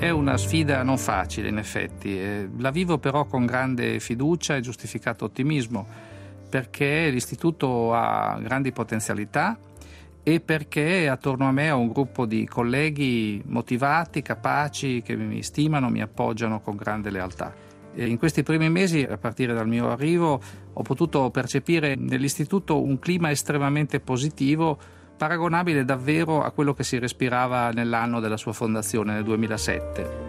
È una sfida non facile, in effetti. La vivo però con grande fiducia e giustificato ottimismo, perché l'istituto ha grandi potenzialità e perché attorno a me ho un gruppo di colleghi motivati, capaci, che mi stimano, mi appoggiano con grande lealtà. E in questi primi mesi, a partire dal mio arrivo, ho potuto percepire nell'istituto un clima estremamente positivo, paragonabile davvero a quello che si respirava nell'anno della sua fondazione, nel 2007.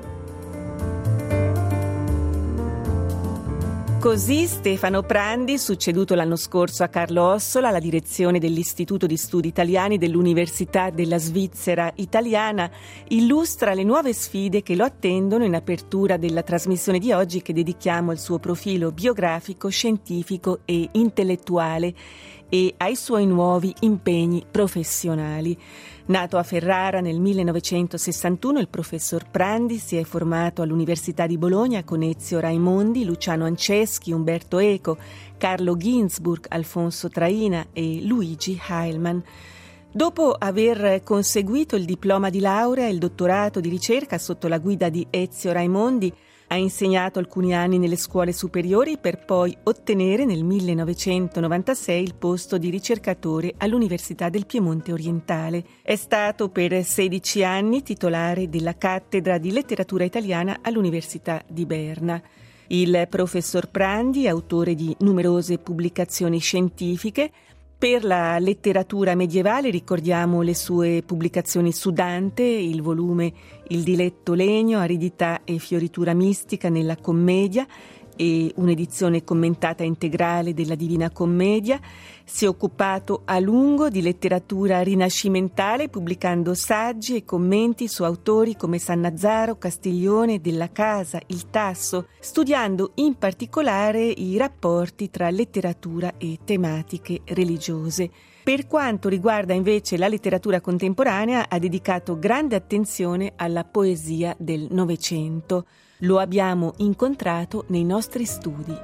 Così Stefano Prandi, succeduto l'anno scorso a Carlo Ossola alla direzione dell'Istituto di Studi Italiani dell'Università della Svizzera Italiana, illustra le nuove sfide che lo attendono in apertura della trasmissione di oggi che dedichiamo al suo profilo biografico, scientifico e intellettuale e ai suoi nuovi impegni professionali. Nato a Ferrara nel 1961, il professor Prandi si è formato all'Università di Bologna con Ezio Raimondi, Luciano Anceschi, Umberto Eco, Carlo Ginzburg, Alfonso Traina e Luigi Heilmann. Dopo aver conseguito il diploma di laurea e il dottorato di ricerca sotto la guida di Ezio Raimondi, ha insegnato alcuni anni nelle scuole superiori per poi ottenere nel 1996 il posto di ricercatore all'Università del Piemonte Orientale. È stato per 16 anni titolare della cattedra di letteratura italiana all'Università di Berna. Il professor Prandi è autore di numerose pubblicazioni scientifiche. Per la letteratura medievale ricordiamo le sue pubblicazioni su Dante, il volume Il diletto legno, aridità e fioritura mistica nella commedia e un'edizione commentata integrale della Divina Commedia. Si è occupato a lungo di letteratura rinascimentale pubblicando saggi e commenti su autori come Sannazzaro, Castiglione, Della Casa, il Tasso, studiando in particolare i rapporti tra letteratura e tematiche religiose. Per quanto riguarda invece la letteratura contemporanea, ha dedicato grande attenzione alla poesia del Novecento. Lo abbiamo incontrato nei nostri studi.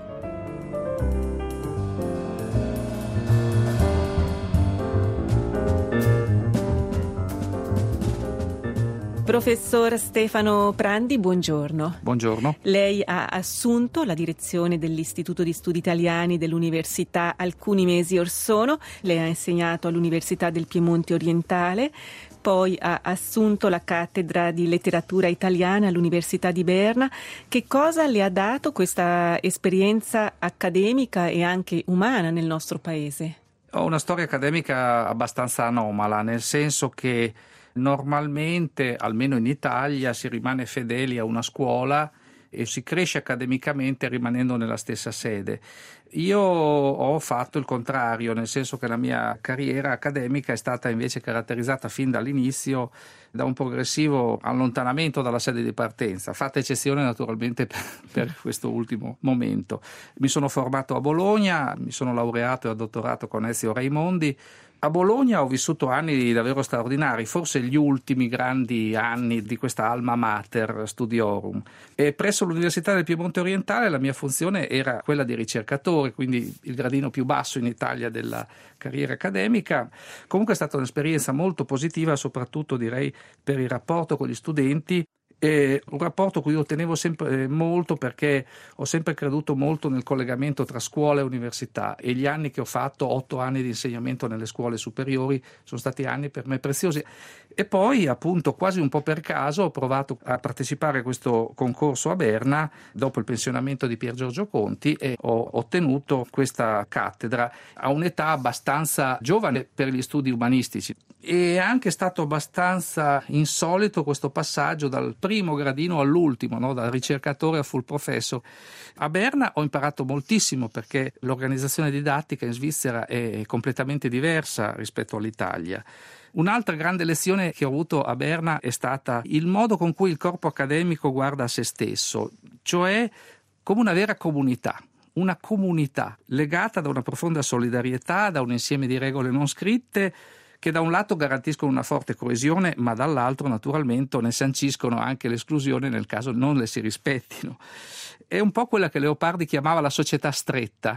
Professor Stefano Prandi, buongiorno. Buongiorno. Lei ha assunto la direzione dell'Istituto di Studi Italiani dell'Università alcuni mesi or sono. Lei ha insegnato all'Università del Piemonte Orientale, poi ha assunto la cattedra di letteratura italiana all'Università di Berna. Che cosa le ha dato questa esperienza accademica e anche umana nel nostro paese? Ho una storia accademica abbastanza anomala, nel senso che normalmente, almeno in Italia, si rimane fedeli a una scuola e si cresce accademicamente rimanendo nella stessa sede. Io ho fatto il contrario, nel senso che la mia carriera accademica è stata invece caratterizzata fin dall'inizio da un progressivo allontanamento dalla sede di partenza, fatta eccezione naturalmente per questo ultimo momento. Mi sono formato a Bologna, mi sono laureato e ho dottorato con Ezio Raimondi. A Bologna ho vissuto anni davvero straordinari, forse gli ultimi grandi anni di questa alma mater studiorum. E presso l'Università del Piemonte Orientale la mia funzione era quella di ricercatore, quindi il gradino più basso in Italia della carriera accademica. Comunque è stata un'esperienza molto positiva, soprattutto direi per il rapporto con gli studenti. È un rapporto cui io tenevo sempre molto, perché ho sempre creduto molto nel collegamento tra scuola e università, e gli anni che ho fatto, 8 anni di insegnamento nelle scuole superiori, sono stati anni per me preziosi. E poi appunto quasi un po' per caso ho provato a partecipare a questo concorso a Berna dopo il pensionamento di Pier Giorgio Conti e ho ottenuto questa cattedra a un'età abbastanza giovane per gli studi umanistici. È anche stato abbastanza insolito questo passaggio dal primo gradino all'ultimo, no? Dal ricercatore a full professor. A Berna ho imparato moltissimo, perché l'organizzazione didattica in Svizzera è completamente diversa rispetto all'Italia. Un'altra grande lezione che ho avuto a Berna è stata il modo con cui il corpo accademico guarda a se stesso, cioè come una vera comunità. Una comunità legata da una profonda solidarietà, da un insieme di regole non scritte, che da un lato garantiscono una forte coesione, ma dall'altro naturalmente ne sanciscono anche l'esclusione nel caso non le si rispettino. È un po' quella che Leopardi chiamava la società stretta.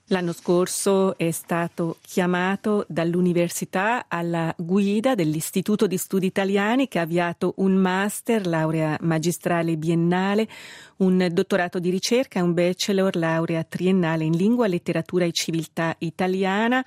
L'anno scorso è stato chiamato dall'università alla guida dell'Istituto di Studi Italiani, che ha avviato un master, laurea magistrale biennale, un dottorato di ricerca e un bachelor, laurea triennale in lingua, letteratura e civiltà italiana.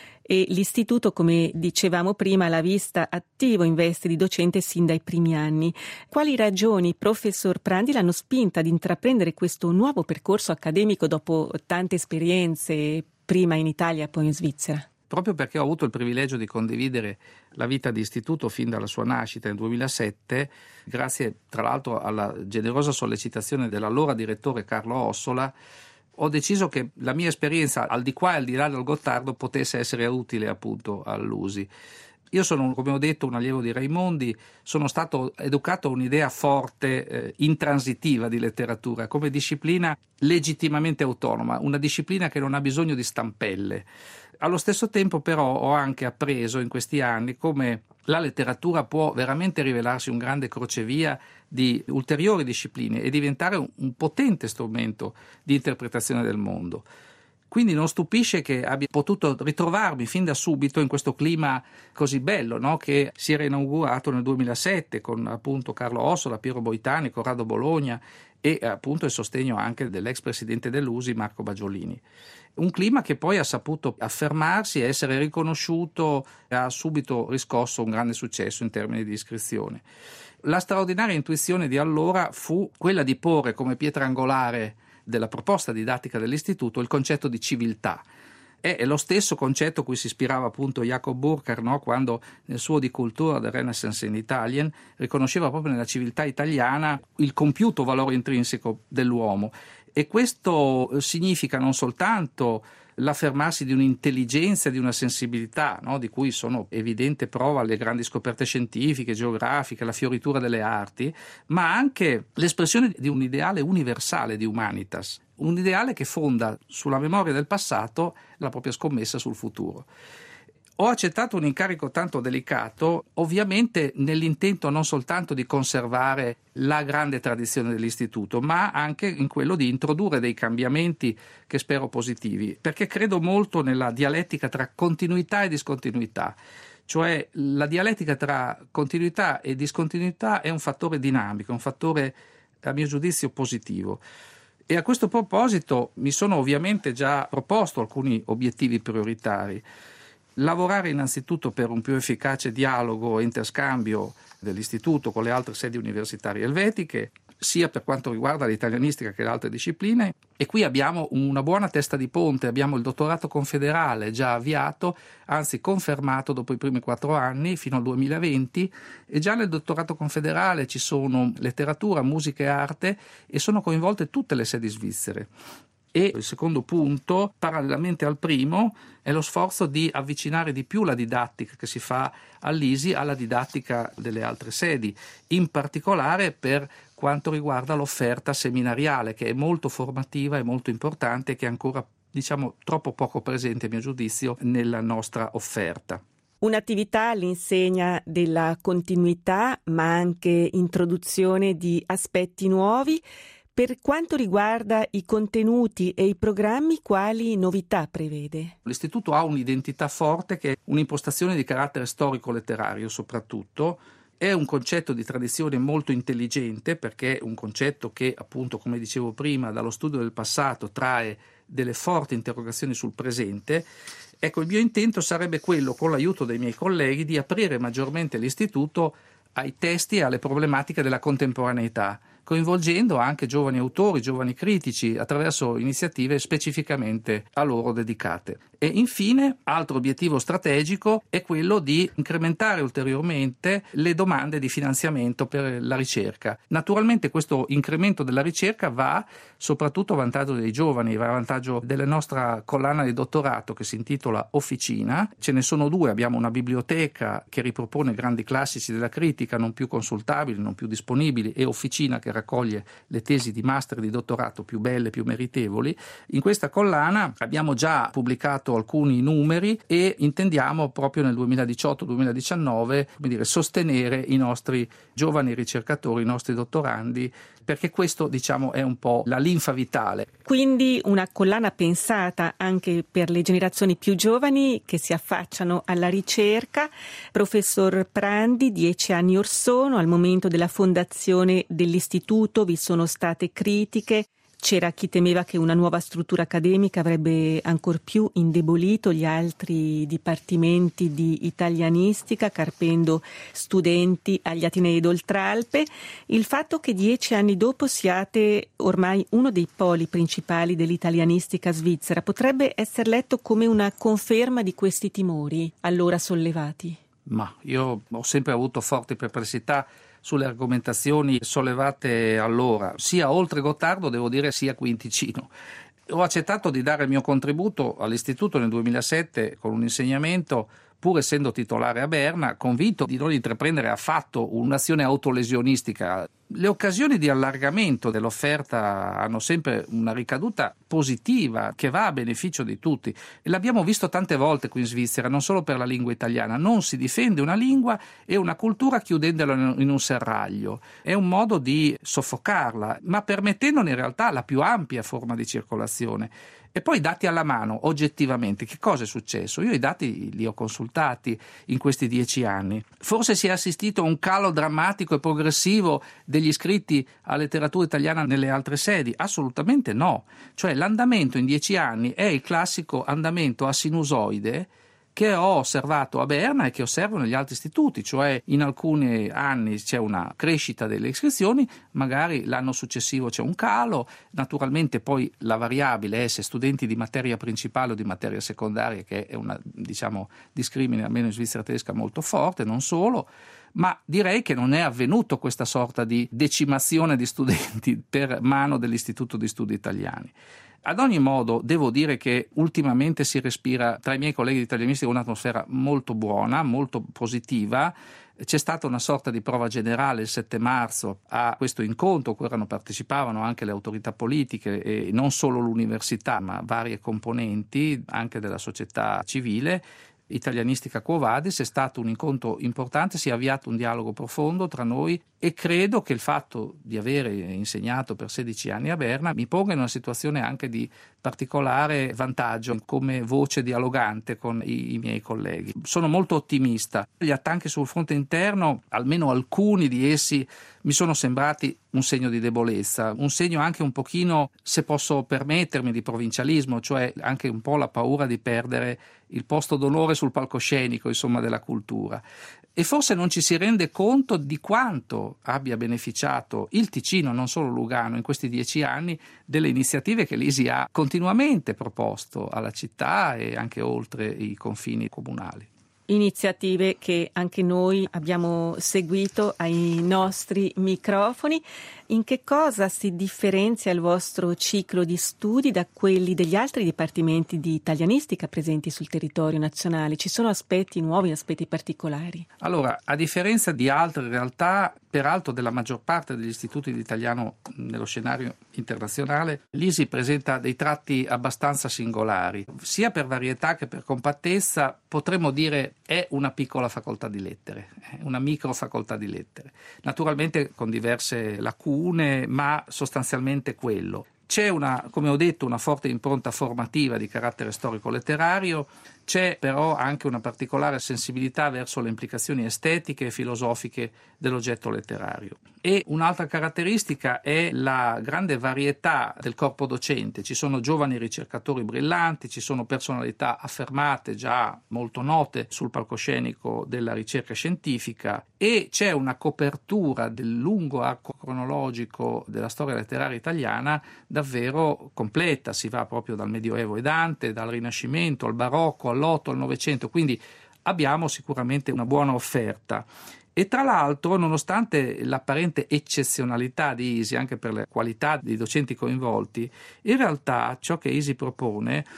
E l'istituto, come dicevamo prima, l'ha vista attivo in veste di docente sin dai primi anni. Quali ragioni, professor Prandi, l'hanno spinta ad intraprendere questo nuovo percorso accademico dopo tante esperienze, prima in Italia e poi in Svizzera? Proprio perché ho avuto il privilegio di condividere la vita di istituto fin dalla sua nascita nel 2007, grazie tra l'altro alla generosa sollecitazione dell'allora direttore Carlo Ossola, ho deciso che la mia esperienza al di qua e al di là del Gottardo potesse essere utile appunto all'USI. Io sono, come ho detto, un allievo di Raimondi, sono stato educato a un'idea forte, intransitiva di letteratura, come disciplina legittimamente autonoma, una disciplina che non ha bisogno di stampelle. Allo stesso tempo però ho anche appreso in questi anni come la letteratura può veramente rivelarsi un grande crocevia di ulteriori discipline e diventare un potente strumento di interpretazione del mondo. Quindi non stupisce che abbia potuto ritrovarmi fin da subito in questo clima così bello, no? Che si era inaugurato nel 2007 con appunto Carlo Ossola, Piero Boitani, Corrado Bologna e appunto il sostegno anche dell'ex presidente dell'USI Marco Baggiolini. Un clima che poi ha saputo affermarsi e essere riconosciuto, ha subito riscosso un grande successo in termini di iscrizione. La straordinaria intuizione di allora fu quella di porre come pietra angolare della proposta didattica dell'istituto il concetto di civiltà. È lo stesso concetto a cui si ispirava appunto Jacob Burckhardt, no? Quando nel suo Die Kultur der Renaissance in Italien riconosceva proprio nella civiltà italiana il compiuto valore intrinseco dell'uomo. E questo significa non soltanto l'affermarsi di un'intelligenza e di una sensibilità, no? Di cui sono evidente prova le grandi scoperte scientifiche, geografiche, la fioritura delle arti, ma anche l'espressione di un ideale universale di humanitas, un ideale che fonda sulla memoria del passato la propria scommessa sul futuro. Ho accettato un incarico tanto delicato, ovviamente nell'intento non soltanto di conservare la grande tradizione dell'istituto, ma anche in quello di introdurre dei cambiamenti che spero positivi, perché credo molto nella dialettica tra continuità e discontinuità. Cioè la dialettica tra continuità e discontinuità è un fattore dinamico, un fattore a mio giudizio positivo. E a questo proposito mi sono ovviamente già proposto alcuni obiettivi prioritari. Lavorare innanzitutto per un più efficace dialogo e interscambio dell'istituto con le altre sedi universitarie elvetiche, sia per quanto riguarda l'italianistica che le altre discipline, e qui abbiamo una buona testa di ponte, abbiamo il dottorato confederale già avviato, anzi confermato dopo i primi 4 anni fino al 2020, e già nel dottorato confederale ci sono letteratura, musica e arte e sono coinvolte tutte le sedi svizzere. E il secondo punto, parallelamente al primo, è lo sforzo di avvicinare di più la didattica che si fa all'ISI alla didattica delle altre sedi, in particolare per quanto riguarda l'offerta seminariale, che è molto formativa e molto importante e che è ancora, troppo poco presente, a mio giudizio, nella nostra offerta. Un'attività all'insegna della continuità, ma anche introduzione di aspetti nuovi. Per quanto riguarda i contenuti e i programmi, quali novità prevede? L'istituto ha un'identità forte che è un'impostazione di carattere storico-letterario soprattutto. È un concetto di tradizione molto intelligente perché è un concetto che, appunto, come dicevo prima, dallo studio del passato trae delle forti interrogazioni sul presente. Ecco, il mio intento sarebbe quello, con l'aiuto dei miei colleghi, di aprire maggiormente l'istituto ai testi e alle problematiche della contemporaneità, coinvolgendo anche giovani autori, giovani critici, attraverso iniziative specificamente a loro dedicate. E infine, altro obiettivo strategico è quello di incrementare ulteriormente le domande di finanziamento per la ricerca. Naturalmente questo incremento della ricerca va soprattutto a vantaggio dei giovani, va a vantaggio della nostra collana di dottorato che si intitola Officina. Ce ne sono 2, abbiamo una biblioteca che ripropone grandi classici della critica non più consultabili, non più disponibili, e Officina che raccoglie le tesi di master e di dottorato più belle, più meritevoli. In questa collana abbiamo già pubblicato alcuni numeri e intendiamo proprio nel 2018-2019 sostenere i nostri giovani ricercatori, i nostri dottorandi, perché questo è un po' la linfa vitale. Quindi una collana pensata anche per le generazioni più giovani che si affacciano alla ricerca. Professor Prandi, 10 anni or sono, al momento della fondazione dell'istituto vi sono state critiche. C'era chi temeva che una nuova struttura accademica avrebbe ancor più indebolito gli altri dipartimenti di italianistica, carpendo studenti agli atenei d'Oltralpe. Il fatto che 10 anni dopo siate ormai uno dei poli principali dell'italianistica svizzera potrebbe essere letto come una conferma di questi timori allora sollevati? Ma io ho sempre avuto forti perplessità sulle argomentazioni sollevate allora, sia oltre Gottardo, devo dire, sia qui in Ticino. Ho accettato di dare il mio contributo all'istituto nel 2007 con un insegnamento, pur essendo titolare a Berna, convinto di non intraprendere affatto un'azione autolesionistica. Le occasioni di allargamento dell'offerta hanno sempre una ricaduta positiva che va a beneficio di tutti e l'abbiamo visto tante volte qui in Svizzera, non solo per la lingua italiana. Non si difende una lingua e una cultura chiudendola in un serraglio, è un modo di soffocarla, ma permettendone in realtà la più ampia forma di circolazione. E poi dati alla mano, oggettivamente, che cosa è successo? Io i dati li ho consultati in questi 10 anni. Forse si è assistito a un calo drammatico e progressivo degli iscritti a letteratura italiana nelle altre sedi? Assolutamente no. Cioè l'andamento in 10 anni è il classico andamento a sinusoide che ho osservato a Berna e che osservo negli altri istituti, cioè in alcuni anni c'è una crescita delle iscrizioni, magari l'anno successivo c'è un calo, naturalmente poi la variabile è se studenti di materia principale o di materia secondaria, che è una discrimine almeno in Svizzera tedesca molto forte, non solo, ma direi che non è avvenuto questa sorta di decimazione di studenti per mano dell'Istituto di Studi Italiani. Ad ogni modo, devo dire che ultimamente si respira tra i miei colleghi di italianistica un'atmosfera molto buona, molto positiva. C'è stata una sorta di prova generale il 7 marzo a questo incontro, a cui partecipavano anche le autorità politiche e non solo l'università, ma varie componenti anche della società civile. Italianistica Quo Vadis è stato un incontro importante, si è avviato un dialogo profondo tra noi e credo che il fatto di avere insegnato per 16 anni a Berna mi ponga in una situazione anche di particolare vantaggio come voce dialogante con i miei colleghi. Sono molto ottimista. Gli attacchi sul fronte interno, almeno alcuni di essi, mi sono sembrati un segno di debolezza, un segno anche un pochino, se posso permettermi, di provincialismo, cioè anche un po' la paura di perdere il posto d'onore sul palcoscenico, della cultura. E forse non ci si rende conto di quanto abbia beneficiato il Ticino, non solo Lugano, in questi 10 anni delle iniziative che l'ISI ha continuamente proposto alla città e anche oltre i confini comunali. Iniziative che anche noi abbiamo seguito ai nostri microfoni. In che cosa si differenzia il vostro ciclo di studi da quelli degli altri dipartimenti di italianistica presenti sul territorio nazionale? Ci sono aspetti nuovi, aspetti particolari? Allora, a differenza di altre realtà, peraltro della maggior parte degli istituti di italiano nello scenario internazionale, l'ISI presenta dei tratti abbastanza singolari, sia per varietà che per compattezza. Potremmo dire è una piccola facoltà di lettere, una micro facoltà di lettere, naturalmente con diverse lacune, ma sostanzialmente quello. C'è come ho detto, una forte impronta formativa di carattere storico-letterario, c'è però anche una particolare sensibilità verso le implicazioni estetiche e filosofiche dell'oggetto letterario. E un'altra caratteristica è la grande varietà del corpo docente. Ci sono giovani ricercatori brillanti, ci sono personalità affermate, già molto note sul palcoscenico della ricerca scientifica, e c'è una copertura del lungo arco cronologico della storia letteraria italiana davvero completa. Si va proprio dal Medioevo e Dante, dal Rinascimento al Barocco, all'8, al Novecento, quindi abbiamo sicuramente una buona offerta. E tra l'altro, nonostante l'apparente eccezionalità di ISI, anche per le qualità dei docenti coinvolti, in realtà ciò che ISI propone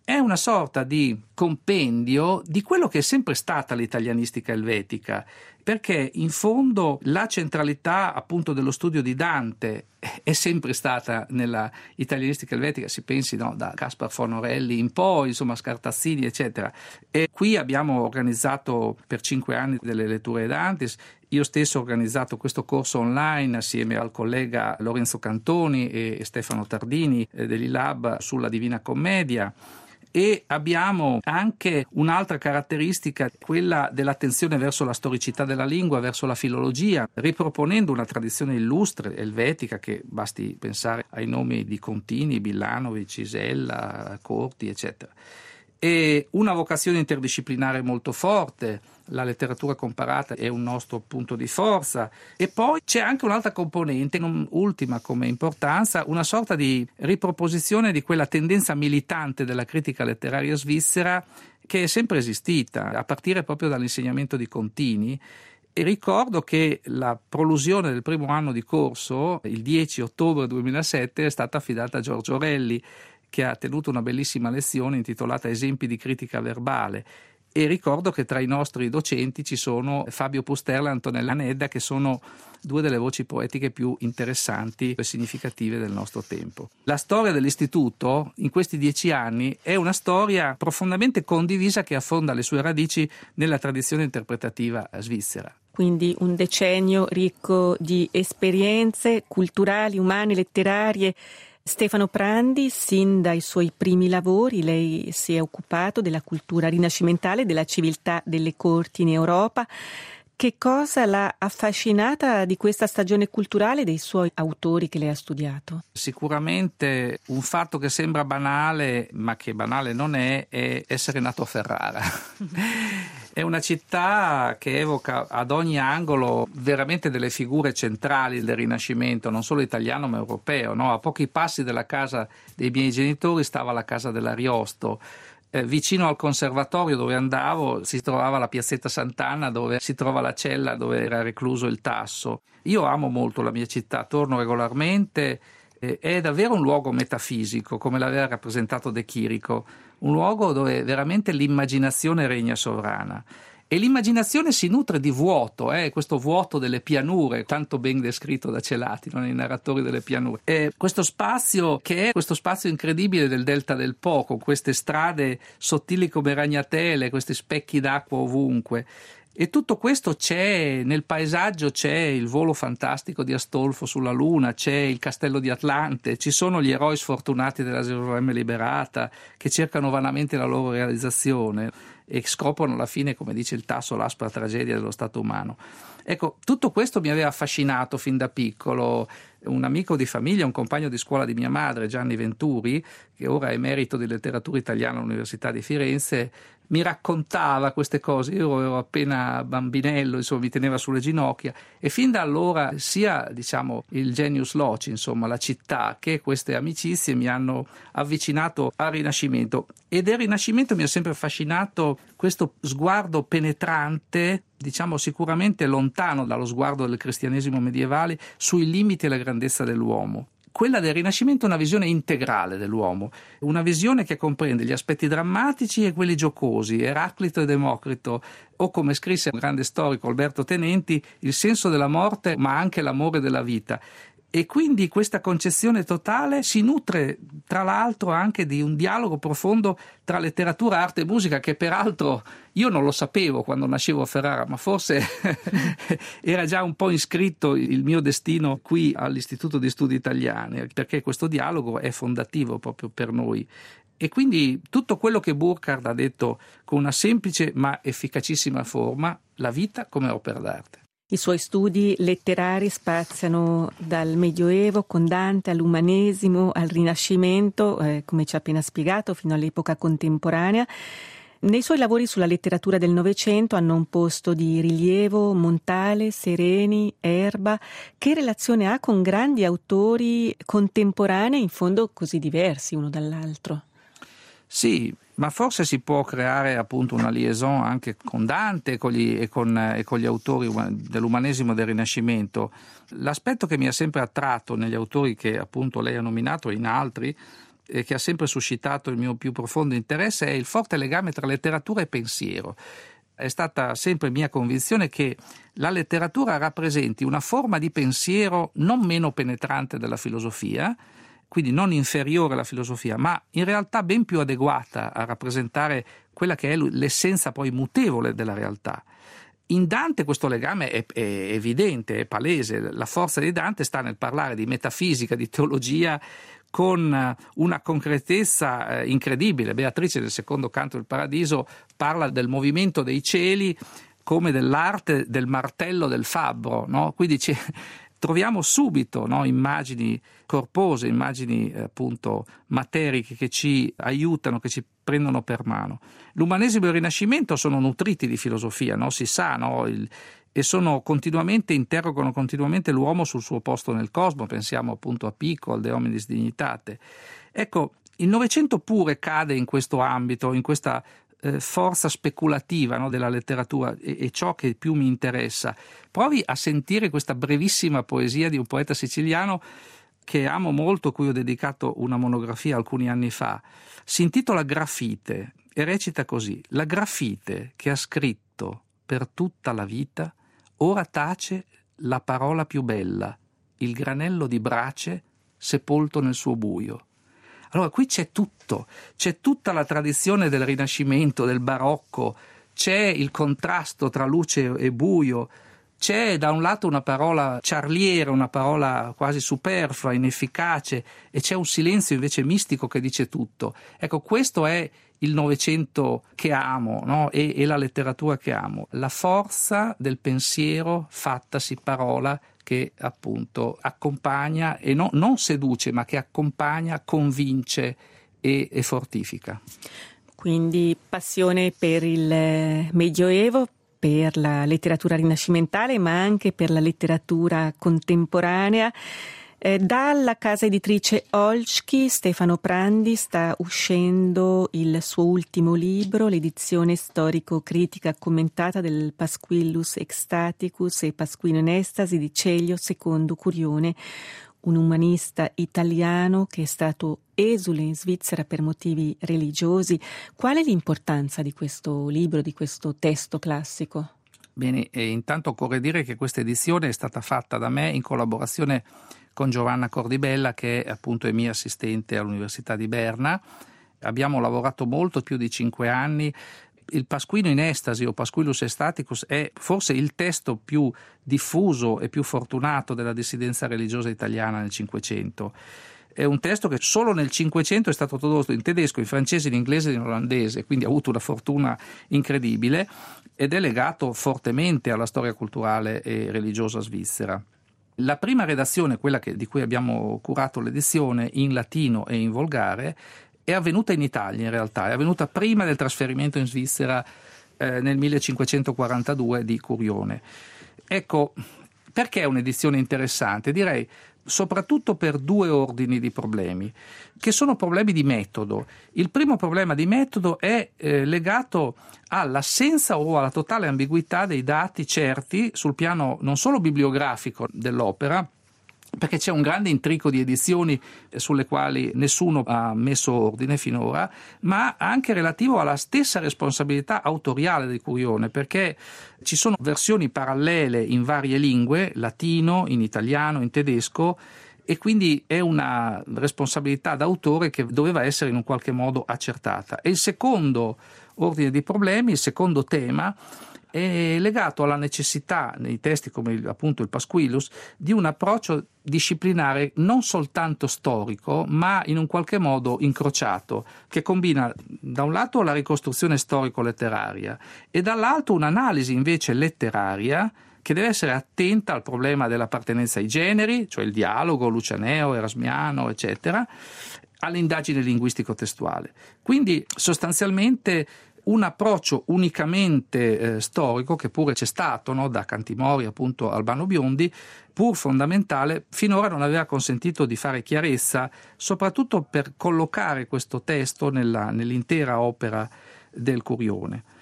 è una sorta di compendio di quello che è sempre stata l'italianistica elvetica, perché in fondo la centralità appunto dello studio di Dante è sempre stata nella italianistica elvetica, si pensi da Caspar Fonorelli in poi, insomma Scartazzini eccetera. E qui abbiamo organizzato per 5 anni delle letture Dantis. Io stesso ho organizzato questo corso online assieme al collega Lorenzo Cantoni e Stefano Tardini dell'ILAB sulla Divina Commedia. E abbiamo anche un'altra caratteristica, quella dell'attenzione verso la storicità della lingua, verso la filologia, riproponendo una tradizione illustre, elvetica, che basti pensare ai nomi di Contini, Billanovic, Isella, Corti, eccetera. E una vocazione interdisciplinare molto forte, la letteratura comparata è un nostro punto di forza, e poi c'è anche un'altra componente, non ultima come importanza, una sorta di riproposizione di quella tendenza militante della critica letteraria svizzera che è sempre esistita, a partire proprio dall'insegnamento di Contini. E ricordo che la prolusione del primo anno di corso, il 10 ottobre 2007, è stata affidata a Giorgio Orelli, che ha tenuto una bellissima lezione intitolata Esempi di critica verbale. E ricordo che tra i nostri docenti ci sono Fabio Pusterla e Antonella Nedda, che sono due delle voci poetiche più interessanti e significative del nostro tempo. La storia dell'istituto in questi 10 anni è una storia profondamente condivisa che affonda le sue radici nella tradizione interpretativa svizzera. Quindi un decennio ricco di esperienze culturali, umane, letterarie. Stefano Prandi, sin dai suoi primi lavori, lei si è occupato della cultura rinascimentale, della civiltà delle corti in Europa. Che cosa l'ha affascinata di questa stagione culturale dei suoi autori che lei ha studiato? Sicuramente un fatto che sembra banale, ma che banale non è essere nato a Ferrara. È una città che evoca ad ogni angolo veramente delle figure centrali del Rinascimento, non solo italiano ma europeo, no? A pochi passi dalla casa dei miei genitori stava la casa dell'Ariosto. Vicino al conservatorio dove andavo si trovava la piazzetta Sant'Anna, dove si trova la cella dove era recluso il Tasso. Io amo molto la mia città, torno regolarmente, è davvero un luogo metafisico, come l'aveva rappresentato De Chirico, un luogo dove veramente l'immaginazione regna sovrana. E l'immaginazione si nutre di vuoto, questo vuoto delle pianure, tanto ben descritto da Celati, nei narratori delle pianure. Questo spazio che è questo spazio incredibile del Delta del Po, con queste strade sottili come ragnatele, questi specchi d'acqua ovunque. E tutto questo c'è nel paesaggio, c'è il volo fantastico di Astolfo sulla Luna, c'è il castello di Atlante, ci sono gli eroi sfortunati della Gerusalemme liberata che cercano vanamente la loro realizzazione e scoprono alla fine, come dice il Tasso, l'aspra tragedia dello stato umano. Ecco, tutto questo mi aveva affascinato fin da piccolo. Un amico di famiglia, un compagno di scuola di mia madre, Gianni Venturi, che ora è emerito di letteratura italiana all'Università di Firenze, mi raccontava queste cose. Io ero appena bambinello, insomma, mi teneva sulle ginocchia, e fin da allora sia il genius loci, insomma la città, che queste amicizie mi hanno avvicinato al Rinascimento. E del Rinascimento mi ha sempre affascinato questo sguardo penetrante, sicuramente lontano dallo sguardo del cristianesimo medievale, sui limiti e la grandezza dell'uomo. Quella del Rinascimento è una visione integrale dell'uomo, una visione che comprende gli aspetti drammatici e quelli giocosi, Eraclito e Democrito, o come scrisse un grande storico Alberto Tenenti, il senso della morte ma anche l'amore della vita. E quindi questa concezione totale si nutre tra l'altro anche di un dialogo profondo tra letteratura, arte e musica, che peraltro io non lo sapevo quando nascevo a Ferrara, ma forse era già un po' iscritto il mio destino qui all'Istituto di Studi Italiani, perché questo dialogo è fondativo proprio per noi. E quindi tutto quello che Burckhardt ha detto con una semplice ma efficacissima forma, la vita come opera d'arte. I suoi studi letterari spaziano dal Medioevo con Dante all'Umanesimo, al Rinascimento, come ci ha appena spiegato, fino all'epoca contemporanea. Nei suoi lavori sulla letteratura del Novecento hanno un posto di rilievo Montale, Sereni, Erba. Che relazione ha con grandi autori contemporanei, in fondo così diversi uno dall'altro? Sì, ma forse si può creare appunto una liaison anche con Dante e con gli autori dell'umanesimo e del Rinascimento. L'aspetto che mi ha sempre attratto negli autori che appunto lei ha nominato e in altri che ha sempre suscitato il mio più profondo interesse è il forte legame tra letteratura e pensiero. È stata sempre mia convinzione che la letteratura rappresenti una forma di pensiero non meno penetrante della filosofia, quindi non inferiore alla filosofia, ma in realtà ben più adeguata a rappresentare quella che è l'essenza poi mutevole della realtà. In Dante questo legame è evidente, è palese. La forza di Dante sta nel parlare di metafisica, di teologia, con una concretezza incredibile. Beatrice, nel secondo canto del Paradiso, parla del movimento dei cieli come dell'arte del martello del fabbro, no? Quindi troviamo subito, no, immagini corpose, immagini appunto materiche che ci aiutano, che ci prendono per mano. L'umanesimo e il Rinascimento sono nutriti di filosofia, no? Si sa, no? E interrogano continuamente l'uomo sul suo posto nel cosmo. Pensiamo appunto a Pico, al De Hominis Dignitate. Ecco, il Novecento pure cade in questo ambito, in questa forza speculativa, no, della letteratura, e ciò che più mi interessa. Provi a sentire questa brevissima poesia di un poeta siciliano che amo molto, cui ho dedicato una monografia alcuni anni fa. Si intitola Grafite e recita così: la grafite che ha scritto per tutta la vita ora tace la parola più bella, il granello di brace sepolto nel suo buio. Allora qui c'è tutto, c'è tutta la tradizione del Rinascimento, del Barocco, c'è il contrasto tra luce e buio, c'è da un lato una parola ciarliera, una parola quasi superflua, inefficace, e c'è un silenzio invece mistico che dice tutto. Ecco, questo è il Novecento che amo, no? E la letteratura che amo, la forza del pensiero fattasi parola, che appunto accompagna e non seduce, ma che accompagna, convince e fortifica. Quindi passione per il Medioevo, per la letteratura rinascimentale, ma anche per la letteratura contemporanea. Dalla casa editrice Olczki, Stefano Prandi sta uscendo il suo ultimo libro, l'edizione storico-critica commentata del Pasquillus Ecstaticus e Pasquino in Estasi di Celio II Curione, un umanista italiano che è stato esule in Svizzera per motivi religiosi. Qual è l'importanza di questo libro, di questo testo classico? Bene, intanto occorre dire che questa edizione è stata fatta da me in collaborazione con Giovanna Cordibella, che appunto è mia assistente all'Università di Berna. Abbiamo lavorato molto, più di 5 anni. Il Pasquino in Estasi o Pasquillus Ecstaticus è forse il testo più diffuso e più fortunato della dissidenza religiosa italiana nel Cinquecento. È un testo che solo nel Cinquecento è stato tradotto in tedesco, in francese, in inglese e in olandese, quindi ha avuto una fortuna incredibile ed è legato fortemente alla storia culturale e religiosa svizzera. La prima redazione, quella di cui abbiamo curato l'edizione in latino e in volgare, è avvenuta in Italia in realtà, è avvenuta prima del trasferimento in Svizzera nel 1542 di Curione. Ecco, perché è un'edizione interessante? Direi soprattutto per 2 ordini di problemi, che sono problemi di metodo. Il primo problema di metodo è legato all'assenza o alla totale ambiguità dei dati certi sul piano non solo bibliografico dell'opera, perché c'è un grande intrico di edizioni sulle quali nessuno ha messo ordine finora, ma anche relativo alla stessa responsabilità autoriale di Curione, perché ci sono versioni parallele in varie lingue, latino, in italiano, in tedesco, e quindi è una responsabilità d'autore che doveva essere in un qualche modo accertata. E il secondo ordine di problemi, il secondo tema, è legato alla necessità, nei testi come appunto il Pasquillus, di un approccio disciplinare non soltanto storico, ma in un qualche modo incrociato, che combina da un lato la ricostruzione storico-letteraria e dall'altro un'analisi invece letteraria che deve essere attenta al problema dell'appartenenza ai generi, cioè il dialogo lucianeo, erasmiano, eccetera, all'indagine linguistico-testuale. Quindi sostanzialmente un approccio unicamente storico, che pure c'è stato, no, da Cantimori appunto a Albano Biondi, pur fondamentale, finora non aveva consentito di fare chiarezza, soprattutto per collocare questo testo nell'intera opera del Curione.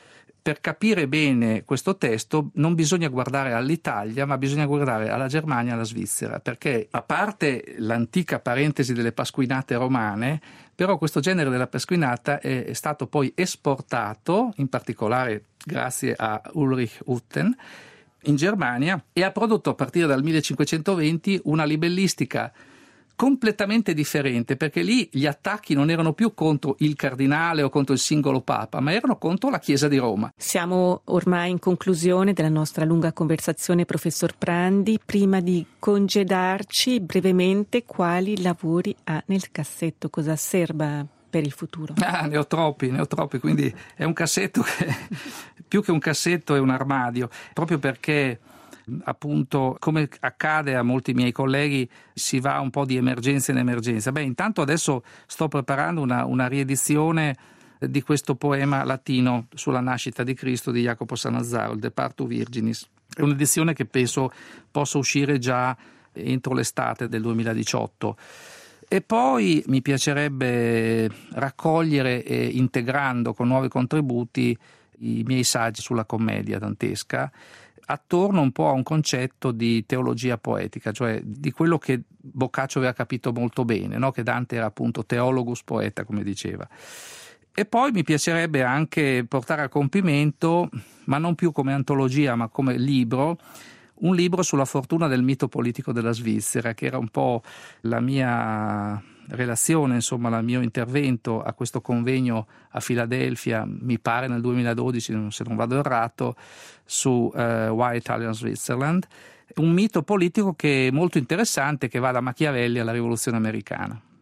per capire bene questo testo non bisogna guardare all'Italia, ma bisogna guardare alla Germania e alla Svizzera, perché a parte l'antica parentesi delle pasquinate romane, però questo genere della pasquinata è stato poi esportato, in particolare grazie a Ulrich Hutten, in Germania, e ha prodotto a partire dal 1520 una libellistica completamente differente, perché lì gli attacchi non erano più contro il cardinale o contro il singolo papa, ma erano contro la Chiesa di Roma. Siamo ormai in conclusione della nostra lunga conversazione, professor Prandi. Prima di congedarci, brevemente, quali lavori ha nel cassetto? Cosa serba per il futuro? Ne ho troppi, quindi è un cassetto che più che un cassetto è un armadio, proprio perché appunto, come accade a molti miei colleghi, si va un po' di emergenza in emergenza. Intanto adesso sto preparando una riedizione di questo poema latino sulla nascita di Cristo di Jacopo Sannazaro, il De Partu Virginis. È un'edizione che penso possa uscire già entro l'estate del 2018. E poi mi piacerebbe raccogliere, integrando con nuovi contributi, i miei saggi sulla commedia dantesca, attorno un po' a un concetto di teologia poetica, cioè di quello che Boccaccio aveva capito molto bene, no? Che Dante era appunto theologus poeta, come diceva. E poi mi piacerebbe anche portare a compimento, ma non più come antologia, ma come libro, un libro sulla fortuna del mito politico della Svizzera, che era un po' la mia relazione, insomma, il mio intervento a questo convegno a Filadelfia, mi pare nel 2012, se non vado errato, su Why Italian Switzerland, un mito politico che è molto interessante, che va da Machiavelli alla rivoluzione americana.